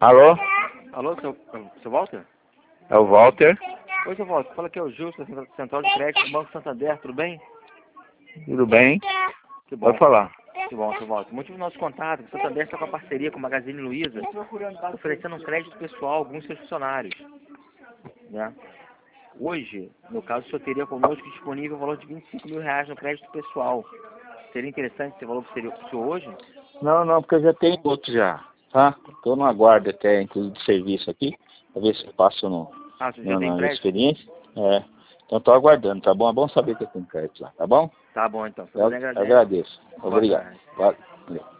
Alô? Alô, seu Walter? É o Walter. Oi, seu Walter. Fala aqui é o Justo, da Central de Crédito do Banco Santander, tudo bem? Tudo bem? Que bom. Pode falar. Que bom, seu Walter. O motivo do nosso contato é que o Santander está com a parceria com a Magazine Luiza, oferecendo um crédito pessoal a alguns seus funcionários. Né? Hoje, no caso, o senhor teria conosco disponível o valor de R$ 25.000 no crédito pessoal. Seria interessante esse valor para o senhor hoje? Não, porque eu já tenho outro já, tá? Estou no aguardo até, inclusive, de serviço aqui, para ver se eu passo Ah, o senhor já tem na crédito? experiência. Então estou aguardando, tá bom? É bom saber que eu tenho crédito lá, tá bom? Tá bom, então. Eu Agradece. agradeço. Boa Obrigado. tarde. Valeu.